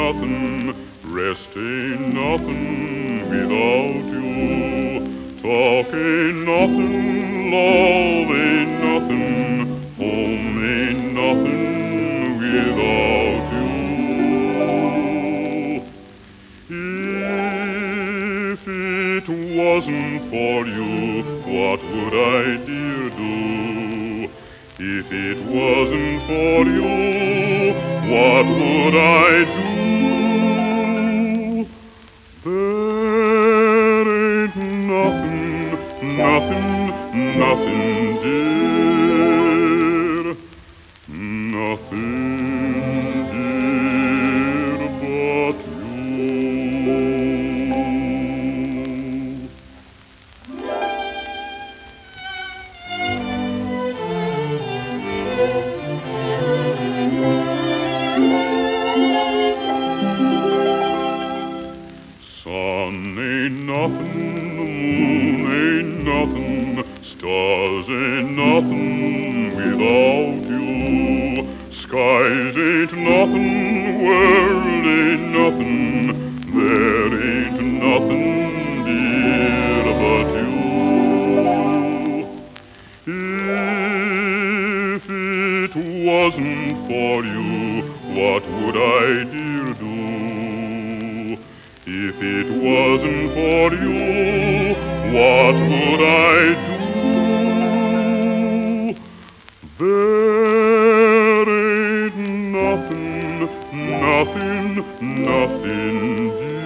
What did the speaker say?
nothing, rest ain't nothing without you. Talk ain't nothing, love ain't nothing, home ain't nothing without you. If it wasn't for you, what would I dear do? If it wasn't for you, what would I do? There ain't nothing, dear, nothing, dear, but you. Sun ain't nothing, the moon ain't nothing, stars ain't nothing without you. Skies ain't nothing, world ain't nothing, there ain't nothing, dear, but you. If it wasn't for you, what would I, dear, do? If it wasn't for you, what would I do? There ain't nothing,